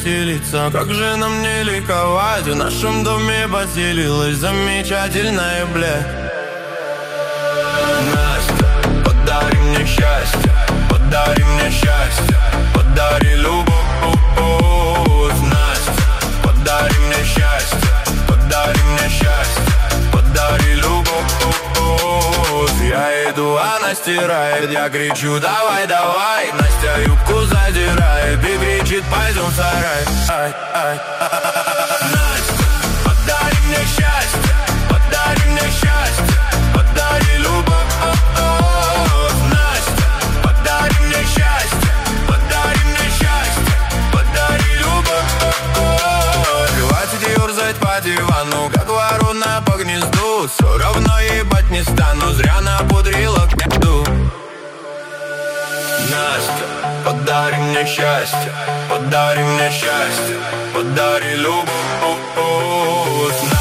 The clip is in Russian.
веселиться. Как же нам не ликовать, в нашем доме поселилась замечательная, бля. Настя, подари мне счастье, подари мне счастье, подари любовь. Настя, подари мне счастье, подари мне счастье, подари любовь. Я иду, она стирает, я кричу: давай, давай. Настя юбку задирает и кричит: пойдем в сарай. Настя, подари мне счастье, подари мне счастье, подари любовь. Настя, подари мне счастье, подари мне счастье, подари любовь. Хватит ерзать по дивану, как ворона по гнезду. Все равно ебать не стану, зря напудрила к меду. Настя, подари мне счастье, подари мне счастье, подари любовь.